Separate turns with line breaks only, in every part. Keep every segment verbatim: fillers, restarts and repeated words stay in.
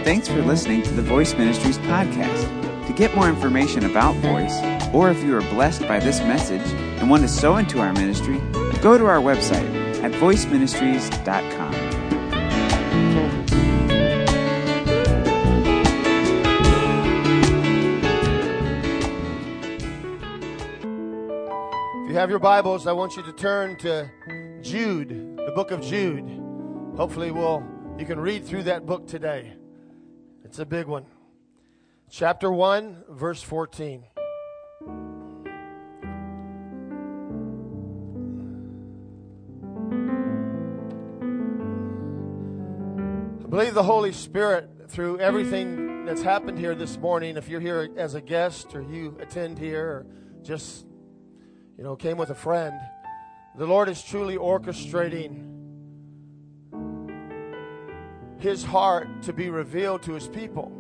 Thanks for listening to the Voice Ministries podcast. To get more information about Voice, or if you are blessed by this message and want to sow into our ministry, go to our website at voice ministries dot com.
If you have your Bibles, I want you to turn to Jude, the book of Jude. Hopefully we'll, you can read through that book today. It's a big one. Chapter one, verse fourteen. I believe the Holy Spirit, through everything that's happened here this morning, if you're here as a guest or you attend here or just, you know, came with a friend, the Lord is truly orchestrating His heart to be revealed to His people.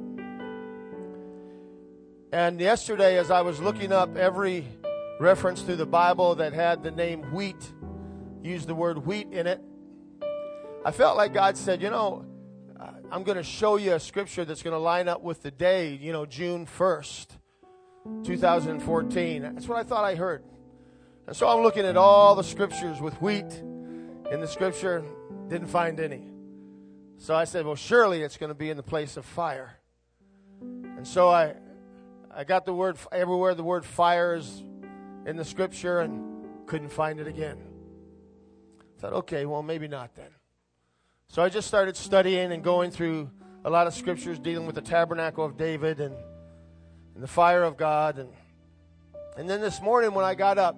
And yesterday, as I was looking up every reference through the Bible that had the name wheat, used the word wheat in it, I felt like God said, you know, I'm going to show you a scripture that's going to line up with the day, you know, June first, two thousand fourteen. That's what I thought I heard. And so I'm looking at all the scriptures with wheat in the scripture, didn't find any. So I said, well, surely it's going to be in the place of fire. And so I I got the word, everywhere the word fire is in the scripture, and couldn't find it again. I thought, okay, well, maybe not then. So I just started studying and going through a lot of scriptures dealing with the tabernacle of David and, and the fire of God. And, and then this morning when I got up,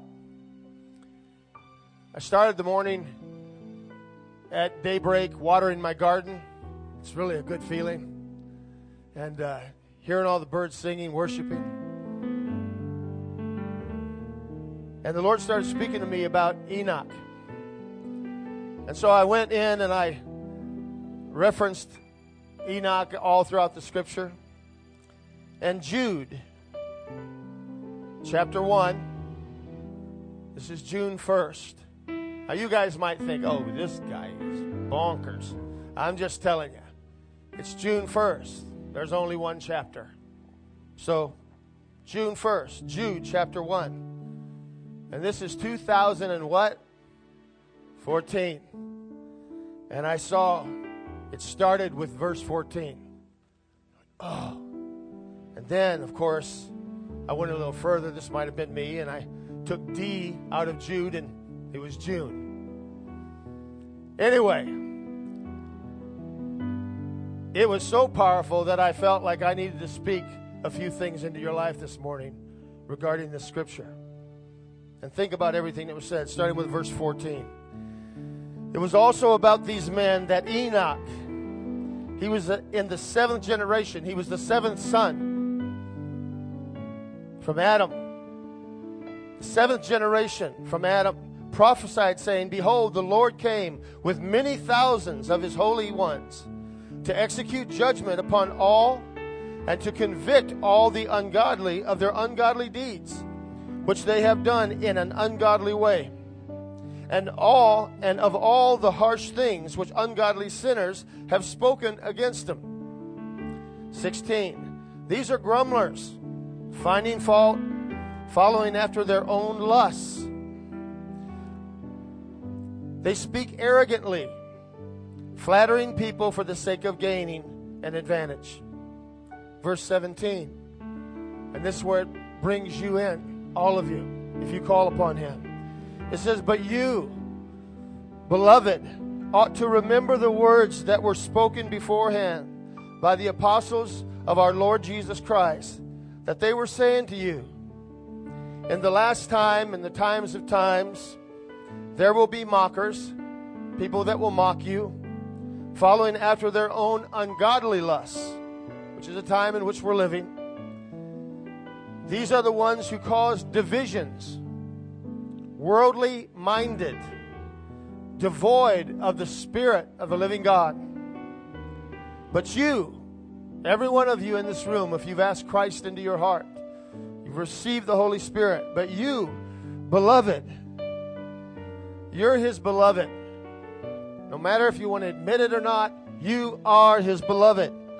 I started the morning at daybreak, watering my garden. It's really a good feeling. And uh, hearing all the birds singing, worshiping. And the Lord started speaking to me about Enoch. And so I went in and I referenced Enoch all throughout the scripture. And Jude, chapter one, this is June first. Now, you guys might think, oh, this guy is bonkers. I'm just telling you. It's June first. There's only one chapter. So, June first, Jude chapter one. And this is two thousand and what? fourteen. And I saw it started with verse fourteen. Oh. And then, of course, I went a little further. This might have been me. And I took D out of Jude and it was June. Anyway, it was so powerful that I felt like I needed to speak a few things into your life this morning regarding this scripture. And think about everything that was said, starting with verse fourteen. It was also about these men that Enoch, he was in the seventh generation. He was the seventh son from Adam. The seventh generation from Adam. Prophesied, saying, behold, the Lord came with many thousands of his holy ones to execute judgment upon all and to convict all the ungodly of their ungodly deeds, which they have done in an ungodly way, and all and of all the harsh things which ungodly sinners have spoken against him. sixteen. These are grumblers, finding fault, following after their own lusts. They speak arrogantly, flattering people for the sake of gaining an advantage. Verse seventeen. And this is where it brings you in, all of you, if you call upon him. It says, but you, beloved, ought to remember the words that were spoken beforehand by the apostles of our Lord Jesus Christ, that they were saying to you, in the last time, in the times of times, there will be mockers, people that will mock you, following after their own ungodly lusts, which is a time in which we're living. These are the ones who cause divisions, worldly minded, devoid of the Spirit of the living God. But you, every one of you in this room, if you've asked Christ into your heart, you've received the Holy Spirit. But you, beloved, you're his beloved. No matter if you want to admit it or not, you are his beloved.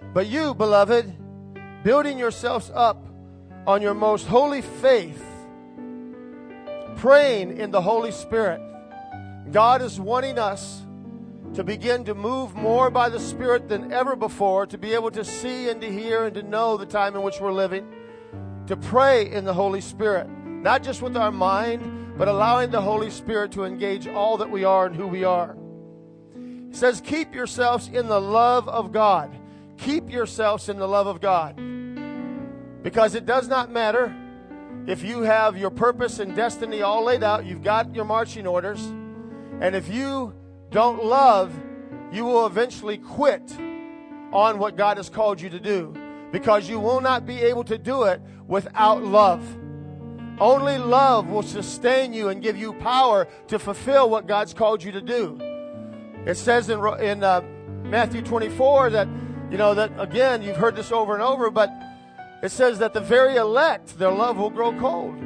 But you, beloved, building yourselves up on your most holy faith, praying in the Holy Spirit. God is wanting us to begin to move more by the Spirit than ever before, to be able to see and to hear and to know the time in which we're living, to pray in the Holy Spirit, not just with our mind, but allowing the Holy Spirit to engage all that we are and who we are. It says, keep yourselves in the love of God. Keep yourselves in the love of God. Because it does not matter if you have your purpose and destiny all laid out, you've got your marching orders, and if you don't love, you will eventually quit on what God has called you to do, because you will not be able to do it without love. Only love will sustain you and give you power to fulfill what God's called you to do. It says in, in uh, Matthew twenty-four that, you know, that again, you've heard this over and over, but it says that the very elect, their love will grow cold.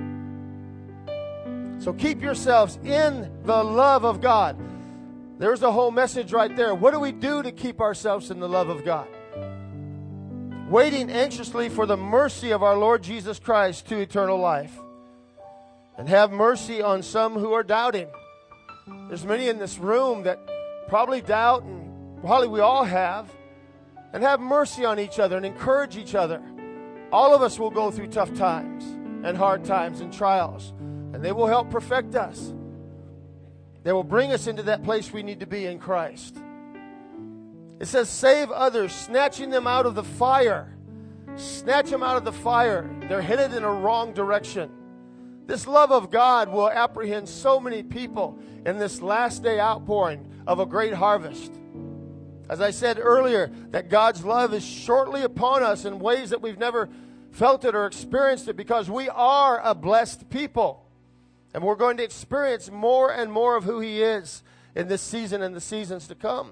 So keep yourselves in the love of God. There's the whole message right there. What do we do to keep ourselves in the love of God? Waiting anxiously for the mercy of our Lord Jesus Christ to eternal life. And have mercy on some who are doubting. There's many in this room that probably doubt, and probably we all have. And have mercy on each other and encourage each other. All of us will go through tough times and hard times and trials, and they will help perfect us. They will bring us into that place we need to be in Christ. It says, save others, snatching them out of the fire. Snatch them out of the fire. They're headed in a wrong direction. This love of God will apprehend so many people in this last day outpouring of a great harvest. As I said earlier, that God's love is shortly upon us in ways that we've never felt it or experienced it, because we are a blessed people. And we're going to experience more and more of who He is in this season and the seasons to come.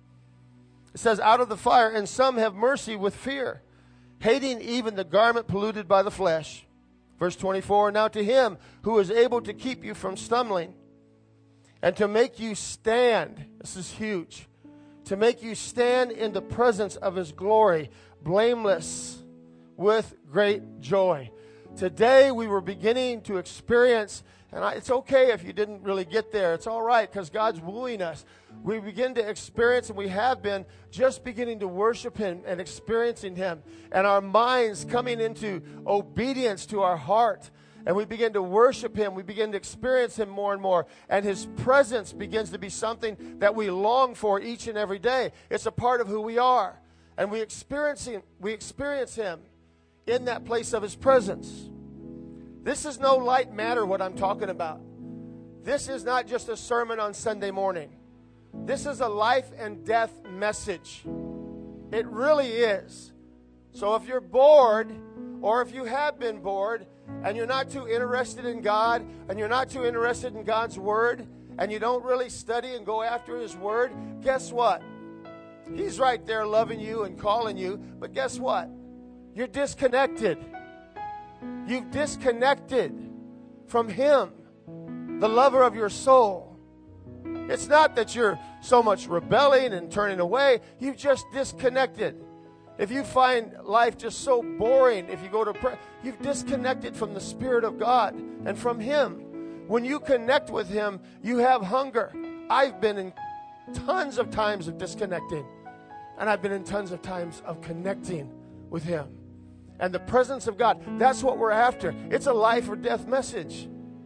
It says, out of the fire, and some have mercy with fear, hating even the garment polluted by the flesh. Verse twenty-four, now to Him who is able to keep you from stumbling and to make you stand, this is huge, to make you stand in the presence of His glory, blameless with great joy. Today we were beginning to experience, and I, it's okay if you didn't really get there. It's all right, because God's wooing us. We begin to experience, and we have been, just beginning to worship Him and experiencing Him. And our minds coming into obedience to our heart. And we begin to worship Him. We begin to experience Him more and more. And His presence begins to be something that we long for each and every day. It's a part of who we are. And we experience Him, we experience Him in that place of His presence. This is no light matter what I'm talking about. This is not just a sermon on Sunday morning. This is a life and death message. It really is. So if you're bored, or if you have been bored, and you're not too interested in God, and you're not too interested in God's Word, and you don't really study and go after His Word, guess what? He's right there loving you and calling you, but guess what? You're disconnected. You've disconnected from Him, the lover of your soul. It's not that you're so much rebelling and turning away. You've just disconnected. If you find life just so boring, if you go to prayer, you've disconnected from the Spirit of God and from Him. When you connect with Him, you have hunger. I've been in tons of times of disconnecting, and I've been in tons of times of connecting with Him. And the presence of God, that's what we're after. It's a life or death message.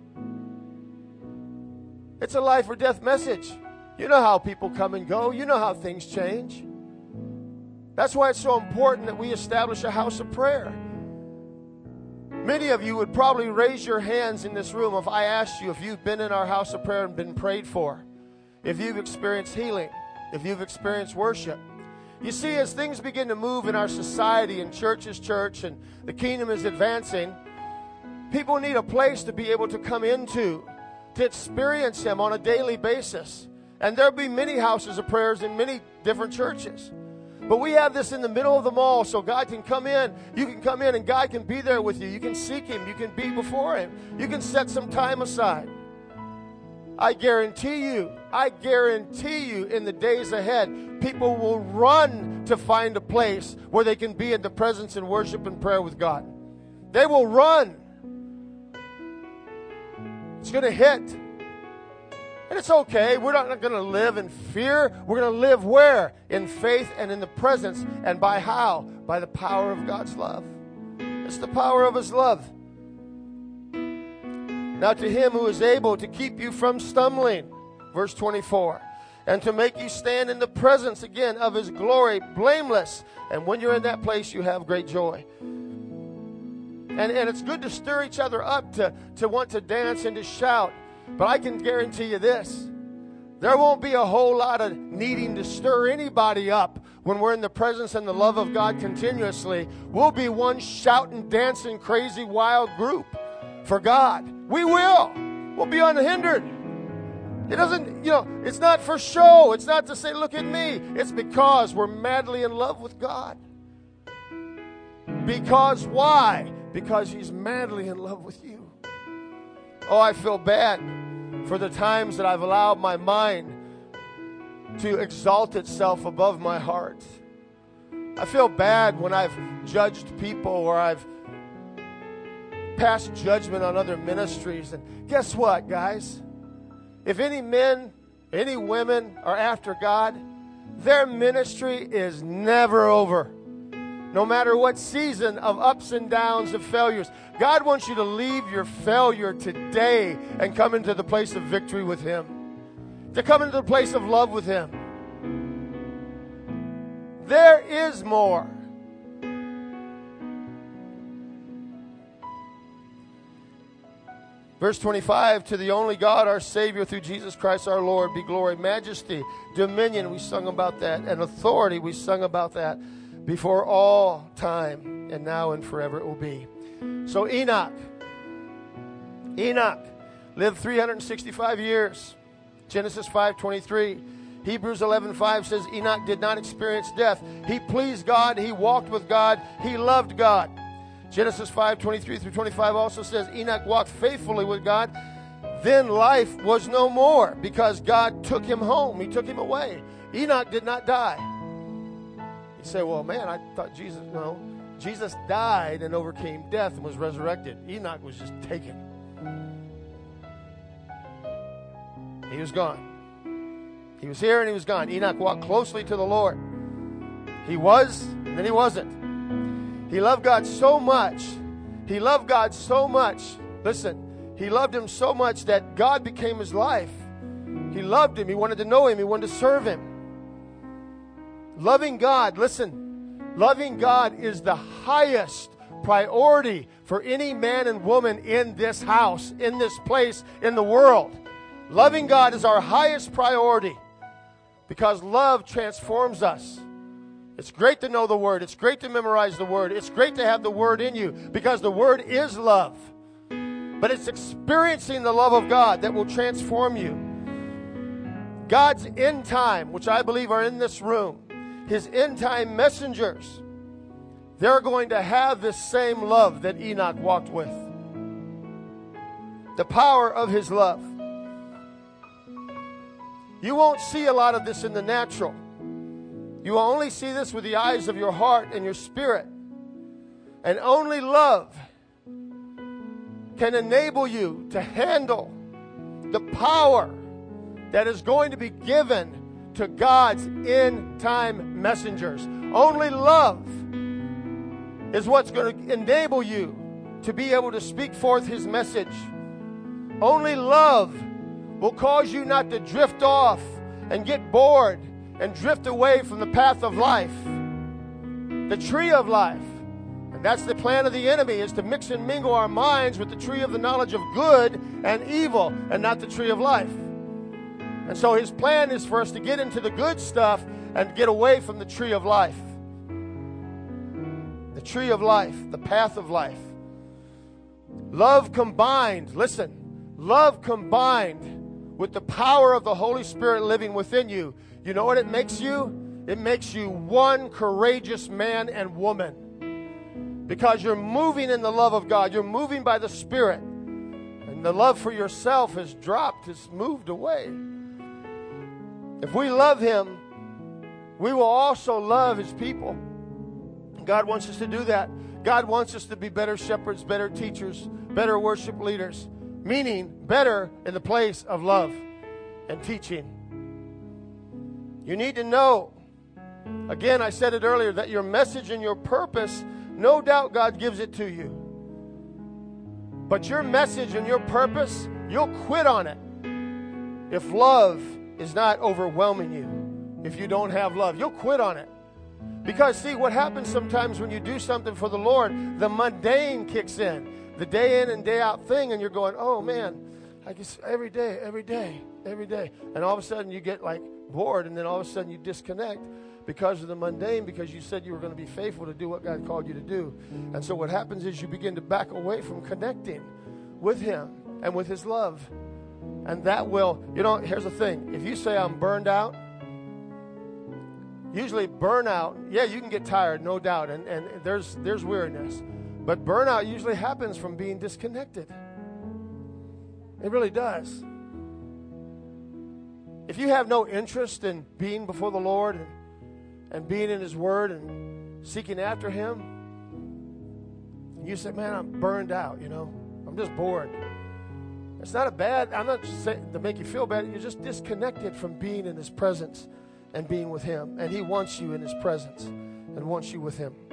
It's a life or death message. You know how people come and go. You know how things change. That's why it's so important that we establish a house of prayer. Many of you would probably raise your hands in this room if I asked you if you've been in our house of prayer and been prayed for, if you've experienced healing, if you've experienced worship. You see, as things begin to move in our society, and church is church, and the kingdom is advancing, people need a place to be able to come into, to experience Him on a daily basis. And there'll be many houses of prayers in many different churches. But we have this in the middle of the mall, so God can come in. You can come in and God can be there with you. You can seek Him. You can be before Him. You can set some time aside. I guarantee you, I guarantee you in the days ahead, people will run to find a place where they can be in the presence and worship and prayer with God. They will run. It's going to hit. And it's okay. We're not going to live in fear. We're going to live where? In faith and in the presence. And by how? By the power of God's love. It's the power of His love. Now to Him who is able to keep you from stumbling, verse twenty-four, and to make you stand in the presence again of His glory, blameless. And when you're in that place, you have great joy. And, and it's good to stir each other up to, to want to dance and to shout. But I can guarantee you this. There won't be a whole lot of needing to stir anybody up when we're in the presence and the love of God continuously. We'll be one shouting, dancing, crazy, wild group for God. We will. We'll be unhindered. It doesn't, you know, it's not for show. It's not to say, look at me. It's because we're madly in love with God. Because why? Because He's madly in love with you. Oh, I feel bad for the times that I've allowed my mind to exalt itself above my heart. I feel bad when I've judged people or I've passed judgment on other ministries. And guess what, guys? If any men, any women are after God, their ministry is never over. No matter what season of ups and downs, of failures, God wants you to leave your failure today and come into the place of victory with Him. To come into the place of love with Him. There is more. Verse twenty-five, to the only God, our Savior, through Jesus Christ our Lord, be glory, majesty, dominion, we sung about that, and authority, we sung about that, before all time, and now and forever it will be. So Enoch, Enoch lived three hundred sixty-five years. Genesis five twenty-three. Hebrews eleven five says Enoch did not experience death. He pleased God. He walked with God. He loved God. Genesis five twenty-three through twenty-five also says Enoch walked faithfully with God. Then life was no more because God took him home. He took him away. Enoch did not die. You say, well, man, I thought Jesus, no. Jesus died and overcame death and was resurrected. Enoch was just taken. He was gone. He was here and he was gone. Enoch walked closely to the Lord. He was, and then he wasn't. He loved God so much. He loved God so much. Listen, he loved Him so much that God became his life. He loved Him. He wanted to know Him. He wanted to serve Him. Loving God, listen, loving God is the highest priority for any man and woman in this house, in this place, in the world. Loving God is our highest priority because love transforms us. It's great to know the Word. It's great to memorize the Word. It's great to have the Word in you because the Word is love. But it's experiencing the love of God that will transform you. God's end time, which I believe are in this room, His end time messengers, they're going to have this same love that Enoch walked with. The power of His love. You won't see a lot of this in the natural. You will only see this with the eyes of your heart and your spirit. And only love can enable you to handle the power that is going to be given to God's end-time messengers. Only love is what's going to enable you to be able to speak forth His message. Only love will cause you not to drift off and get bored and drift away from the path of life, the tree of life. And that's the plan of the enemy, is to mix and mingle our minds with the tree of the knowledge of good and evil and not the tree of life. And so his plan is for us to get into the good stuff and get away from the tree of life. The tree of life, the path of life. Love combined, listen, love combined with the power of the Holy Spirit living within you. You know what it makes you? It makes you one courageous man and woman. Because you're moving in the love of God. You're moving by the Spirit. And And the love for yourself has dropped, has moved away. If we love Him, we will also love His people. God wants us to do that. God wants us to be better shepherds, better teachers, better worship leaders, meaning better in the place of love and teaching. You need to know, again, I said it earlier, that your message and your purpose, no doubt God gives it to you. But your message and your purpose, you'll quit on it if love is not overwhelming you. If you don't have love, you'll quit on it. Because, see, what happens sometimes when you do something for the Lord, the mundane kicks in. The day in and day out thing, and you're going, oh, man, I guess every day, every day, every day. And all of a sudden you get, like, bored, and then all of a sudden you disconnect because of the mundane, because you said you were going to be faithful to do what God called you to do. And so what happens is you begin to back away from connecting with Him and with His love. And that will, you know, here's the thing. If you say I'm burned out, usually burnout, yeah, you can get tired, no doubt, and, and there's there's weariness. But burnout usually happens from being disconnected. It really does. If you have no interest in being before the Lord and, and being in His Word and seeking after Him, you say, man, I'm burned out, you know. I'm just bored. It's not a bad, I'm not saying to make you feel bad. You're just disconnected from being in His presence and being with Him. And He wants you in His presence and wants you with Him.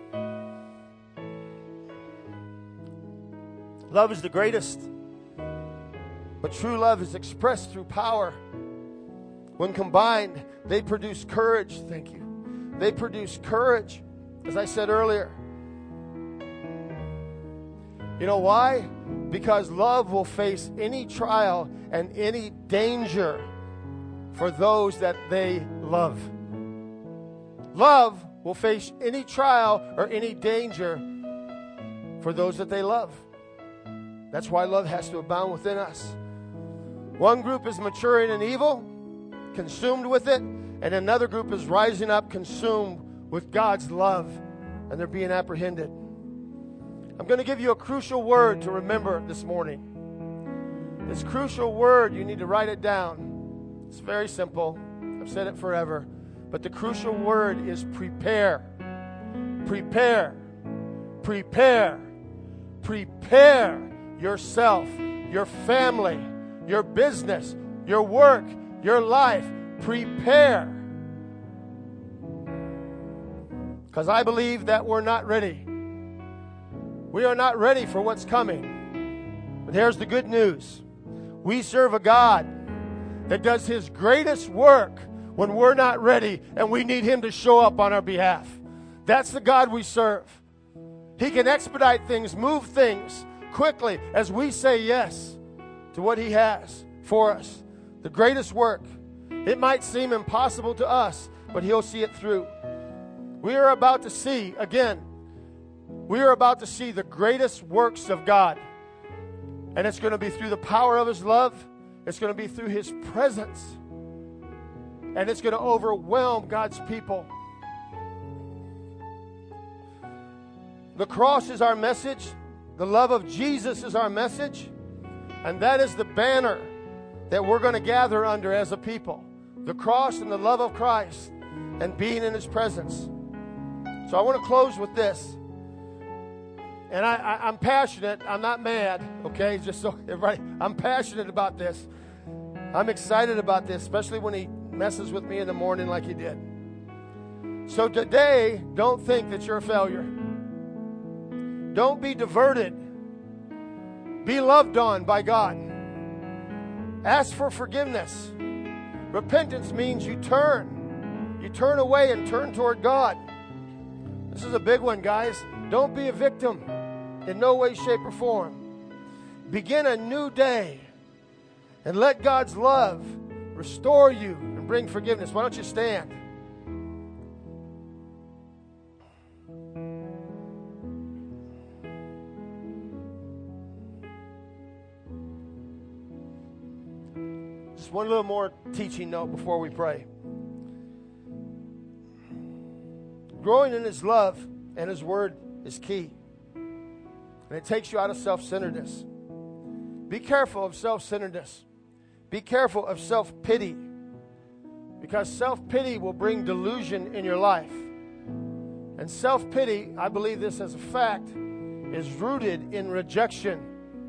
Love is the greatest. But true love is expressed through power. When combined, they produce courage. Thank you. They produce courage, as I said earlier. You know why? Because love will face any trial and any danger for those that they love. Love will face any trial or any danger for those that they love. That's why love has to abound within us. One group is maturing in evil, consumed with it, and another group is rising up, consumed with God's love, and they're being apprehended. I'm going to give you a crucial word to remember this morning. This crucial word, you need to write it down. It's very simple. I've said it forever. But the crucial word is prepare. Prepare. Prepare. Prepare yourself, your family, your business, your work, your life. Prepare. Because I believe that we're not ready. We are not ready for what's coming. But here's the good news. We serve a God that does His greatest work when we're not ready and we need Him to show up on our behalf. That's the God we serve. He can expedite things, move things quickly as we say yes to what He has for us. The greatest work. It might seem impossible to us, but He'll see it through. We are about to see, again, we are about to see the greatest works of God. And it's going to be through the power of His love. It's going to be through His presence. And it's going to overwhelm God's people. The cross is our message. The love of Jesus is our message. And that is the banner that we're going to gather under as a people. The cross and the love of Christ and being in His presence. So I want to close with this. And I, I, I'm passionate. I'm not mad, okay? Just so everybody, I'm passionate about this. I'm excited about this, especially when He messes with me in the morning like He did. So today, don't think that you're a failure. Don't be diverted. Be loved on by God. Ask for forgiveness. Repentance means you turn. You turn away and turn toward God. This is a big one, guys. Don't be a victim in no way, shape, or form. Begin a new day and let God's love restore you and bring forgiveness. Why don't you stand? Just one little more teaching note before we pray. Growing in His love and His Word is key. And it takes you out of self-centeredness. Be careful of self-centeredness. Be careful of self-pity. Because self-pity will bring delusion in your life. And self-pity, I believe this as a fact, is rooted in rejection.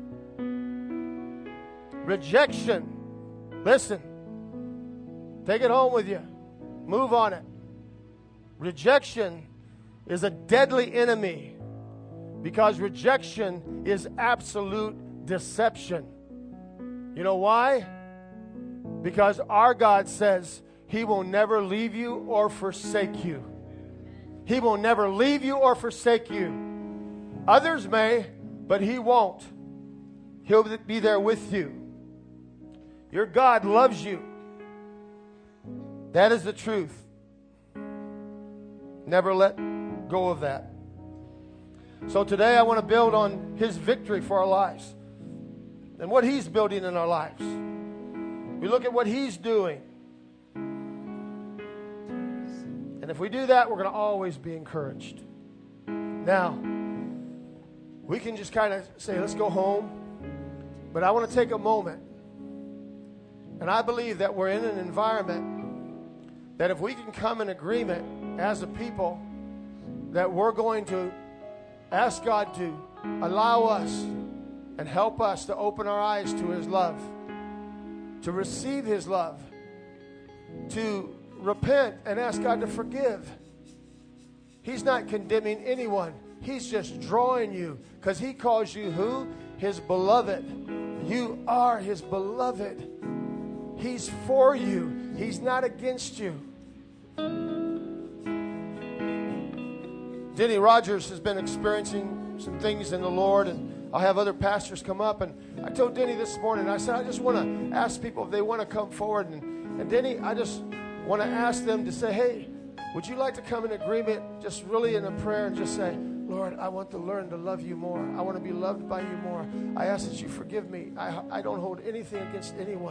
Rejection. Listen. Take it home with you. Move on it. Rejection is a deadly enemy because rejection is absolute deception. You know why? Because our God says He will never leave you or forsake you. He will never leave you or forsake you. Others may, but He won't. He'll be there with you. Your God loves you. That is the truth. Never let go of that. So today I want to build on His victory for our lives and what He's building in our lives. We look at what He's doing. And if we do that, we're going to always be encouraged. Now, we can just kind of say, let's go home. But I want to take a moment. And I believe that we're in an environment that if we can come in agreement as a people, that we're going to ask God to allow us and help us to open our eyes to His love, to receive His love, to repent and ask God to forgive. He's not condemning anyone. He's just drawing you because He calls you who? His beloved. You are His beloved. He's for you. He's not against you. Denny Rogers has been experiencing some things in the Lord, and I'll have other pastors come up. And I told Denny this morning, I said, I just want to ask people if they want to come forward. And, and Denny, I just want to ask them to say, hey, would you like to come in agreement, just really in a prayer, and just say, Lord, I want to learn to love you more. I want to be loved by you more. I ask that you forgive me. I, I don't hold anything against anyone.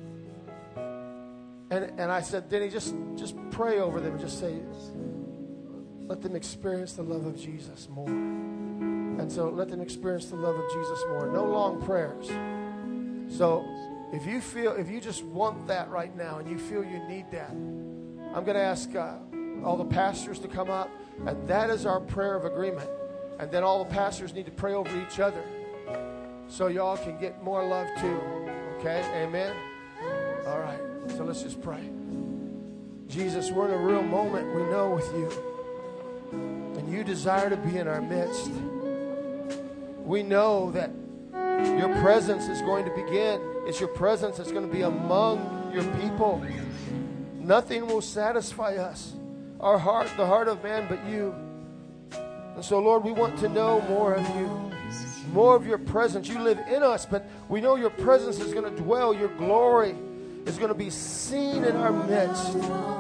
And, and I said, Denny, just, just pray over them. Just say, let them experience the love of Jesus more. And so let them experience the love of Jesus more. No long prayers. So if you feel, if you just want that right now and you feel you need that, I'm going to ask uh, all the pastors to come up. And that is our prayer of agreement. And then all the pastors need to pray over each other so y'all can get more love too. Okay? Amen? All right. So let's just pray. Jesus, we're in a real moment, we know, with you. And you desire to be in our midst. We know that your presence is going to begin. It's your presence that's going to be among your people. Nothing will satisfy us, our heart, the heart of man, but you. And so, Lord, we want to know more of you, more of your presence. You live in us, but we know your presence is going to dwell. Your glory is going to be seen in our midst.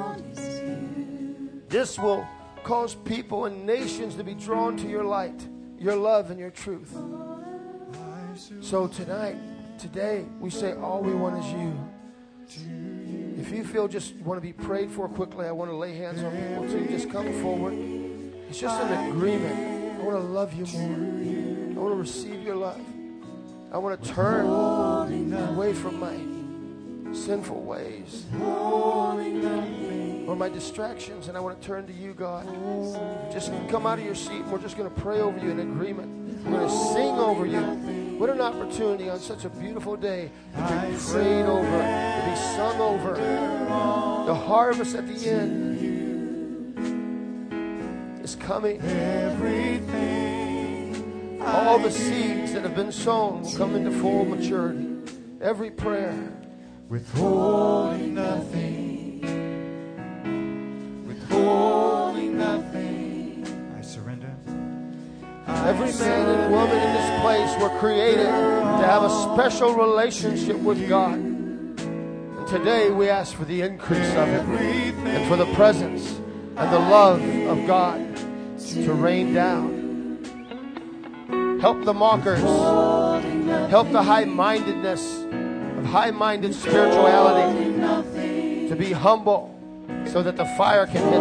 This will cause people and nations to be drawn to your light, your love, and your truth. So tonight, today, we say all we want is you. If you feel just want to be prayed for quickly, I want to lay hands on people too. Just come forward. It's just an agreement. I want to love you more. I want to receive your love. I want to turn away from my sinful ways or my distractions, and I want to turn to you, God. Just come out of your seat, and we're just going to pray over you in agreement. We're going to sing over you. What an opportunity on such a beautiful day to be prayed over, to be sung over. The harvest at the end is coming. All the seeds that have been sown will come into full maturity. Every prayer.
Withholding nothing, withholding nothing, I surrender.
Every man and woman in this place were created to have a special relationship with God. And today we ask for the increase of it and for the presence and the love of God to rain down. Help the mockers. Help the high-mindedness of high-minded spirituality to be humble so that the fire can hit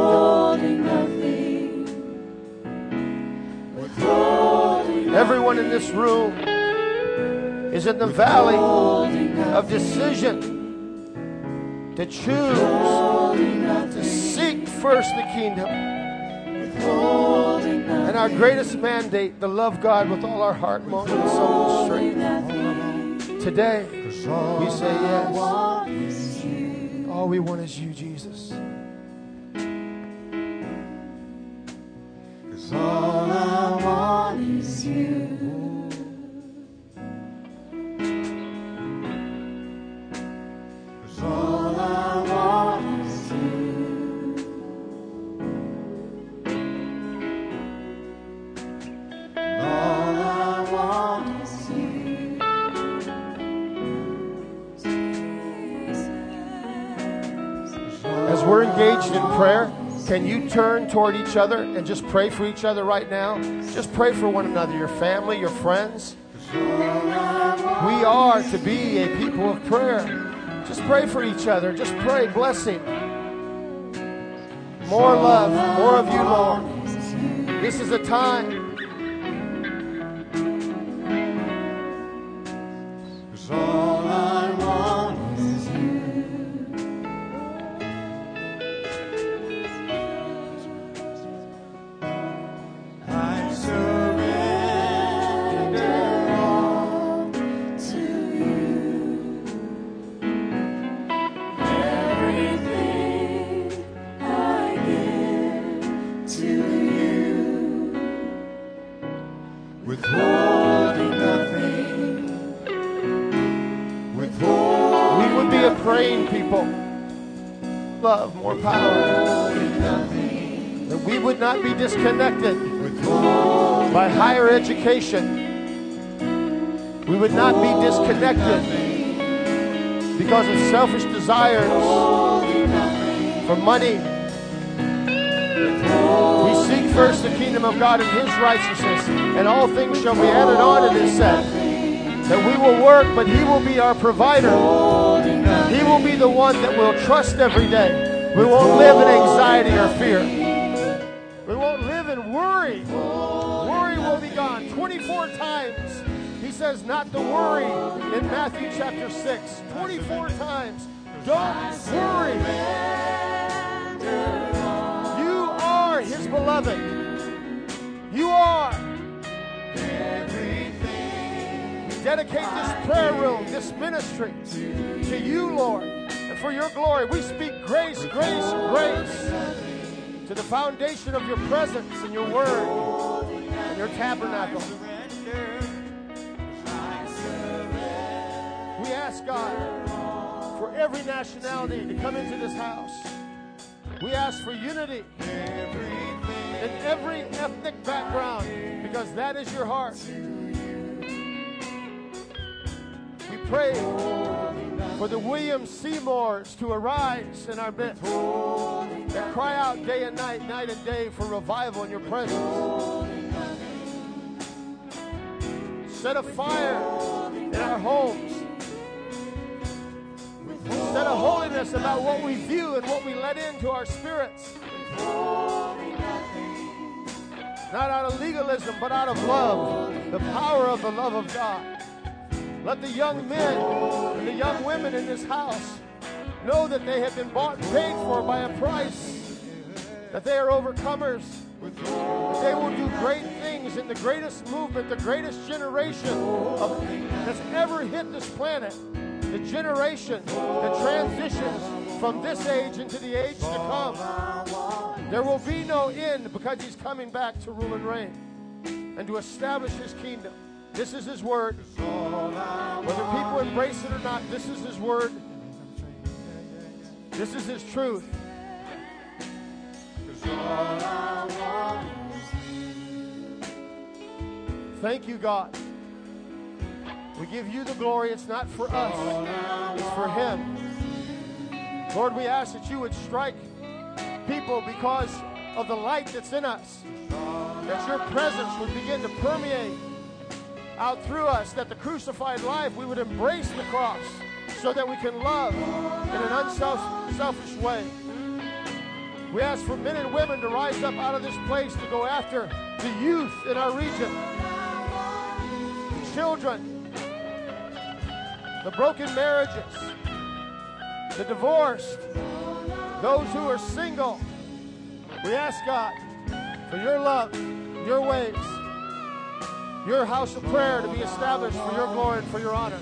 them. Everyone in this room is in the valley of decision to choose to seek first the kingdom. And our greatest mandate, to love God with all our heart, mind, and soul, and strength. Today, we say yes. All we want is you, Jesus.
'Cause all I want is you. 'Cause all I want is you. All I want is you.
As we're engaged in prayer, can you turn toward each other and just pray for each other right now? Just pray for one another, your family, your friends. We are to be a people of prayer. Just pray for each other. Just pray blessing. More love, more of you, Lord. This is a time.
'Cause all I want is you. I surrender all to you. Everything I give to you. Withholding nothing. Withholding
We would be a praying people. Love, more power.
nothing.
That we would not be disconnected by higher education. We would not be disconnected because of selfish desires for money. We seek first the kingdom of God and His righteousness, and all things shall be added on, it is said. That we will work, but He will be our provider. He will be the one that we'll trust every day. We won't live in anxiety or fear. We won't live in worry. Worry will be gone. twenty-four times He says not to worry in Matthew chapter six. twenty-four times. Don't worry. You are His beloved. You are. Dedicate this prayer room, this ministry to you, Lord, and for your glory. We speak grace, grace, grace to the foundation of your presence and your word and your tabernacle. We ask God for every nationality to come into this house. We ask for unity in every ethnic background, because that is your heart. We pray for the William Seymours to arise in our midst, that cry out day and night, night and day for revival in your presence. Set a fire in our homes. Set a holiness about what we view and what we let into our spirits. Not out of legalism, but out of love. The power of the love of God. Let the young men and the young women in this house know that they have been bought and paid for by a price. That they are overcomers. That they will do great things in the greatest movement, the greatest generation of, that's ever hit this planet. The generation that transitions from this age into the age to come. There will be no end, because He's coming back to rule and reign and to establish His kingdom. This is His word. Whether people embrace it or not, this is His word. This is His truth. Thank you, God. We give you the glory. It's not for us. It's for Him. Lord, we ask that you would strike people because of the light that's in us. That your presence would begin to permeate out through us, that the crucified life, we would embrace the cross so that we can love in an unselfish way. We ask for men and women to rise up out of this place to go after the youth in our region, the children, the broken marriages, the divorced, those who are single. We ask God for your love, your ways, your house of prayer to be established for your glory and for your honor.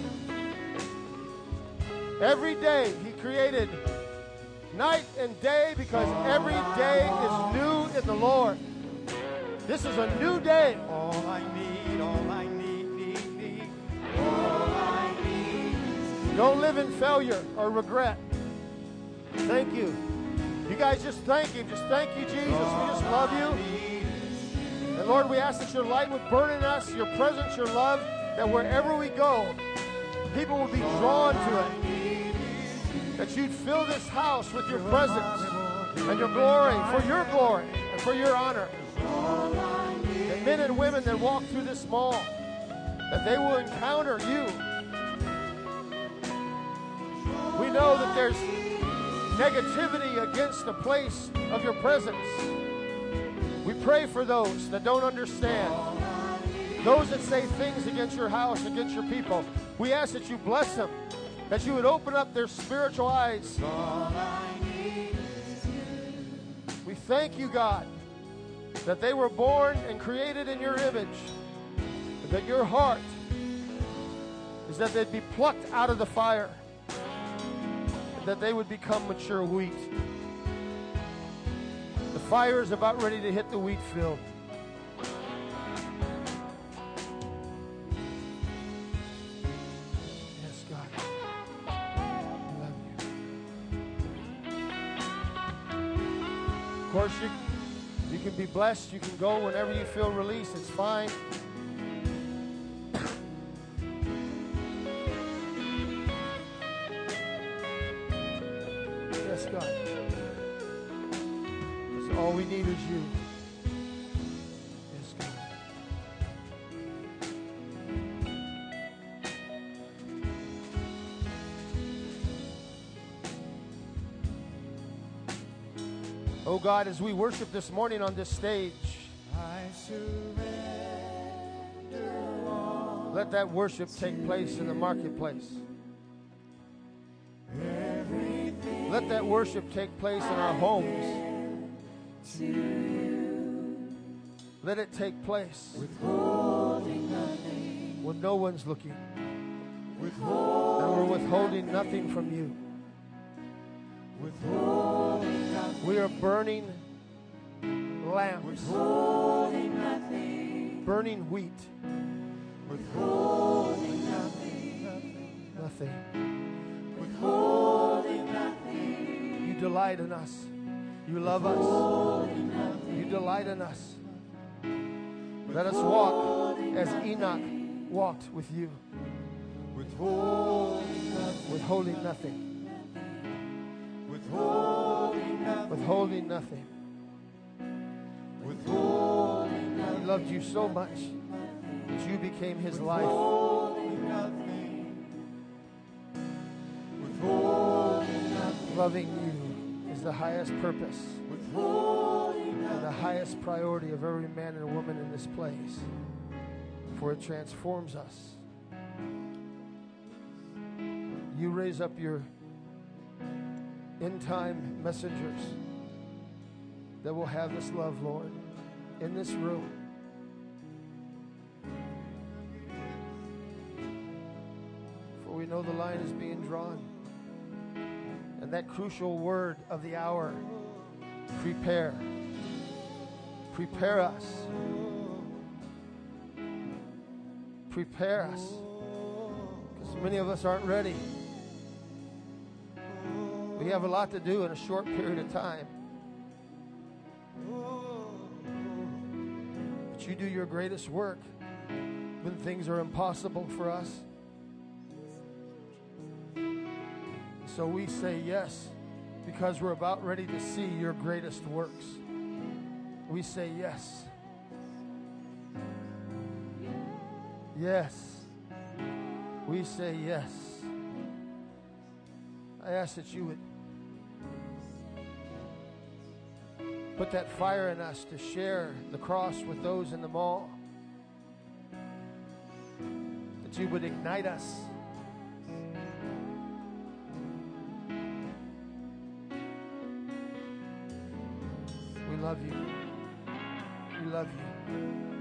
Every day He created night and day because every day is new in the Lord. This is a new day.
All I need, all I need, need, need, all I need is
Don't live in failure or regret. Thank you. You guys just thank Him. Just thank you, Jesus. We just love you. And Lord, we ask that your light would burn in us, your presence, your love, that wherever we go, people will be drawn to it. That you'd fill this house with your presence and your glory, for your glory and for your honor. That men and women that walk through this mall, that they will encounter you. We know that there's negativity against the place of your presence. We pray for those that don't understand, those that say things against your house, against your people. We ask that you bless them, that you would open up their spiritual eyes. We thank you, God, that they were born and created in your image, and that your heart is that they'd be plucked out of the fire, and that they would become mature wheat. The fire is about ready to hit the wheat field. Yes, God. I love you. Of course, you, you can be blessed. You can go whenever you feel released. It's fine. Yes, God. All we need is you. Yes, God. Oh God, as we worship this morning on this stage,
I surrender all.
let that worship take place in the marketplace.
Everything
Let that worship take place in our homes.
to you,
Let it take place
withholding nothing,
when no one's looking.
withholding,
And we're withholding nothing from you.
withholding nothing,
We are burning lamps,
withholding nothing,
burning wheat.
withholding nothing,
Nothing.
withholding nothing,
You delight in us. You love us. You delight in us. Let us walk as Enoch walked with you,
withholding nothing,
withholding nothing,
withholding nothing,
withholding nothing.
withholding nothing,
He loved you so much that you became His life.
withholding nothing, withholding nothing,
Loving you is the highest purpose
withholding
and the
nothing,
highest priority of every man and woman in this place, for it transforms us. You raise up your end-time messengers that will have this love, Lord, in this room. For we know the line is being drawn. And that crucial word of the hour, prepare. Prepare us. Prepare us. Because many of us aren't ready. We have a lot to do in a short period of time. But you do your greatest work when things are impossible for us. So we say yes because we're about ready to see your greatest works. We say yes. Yes. We say yes. I ask that you would put that fire in us to share the cross with those in the mall. That you would ignite us love you. We love you.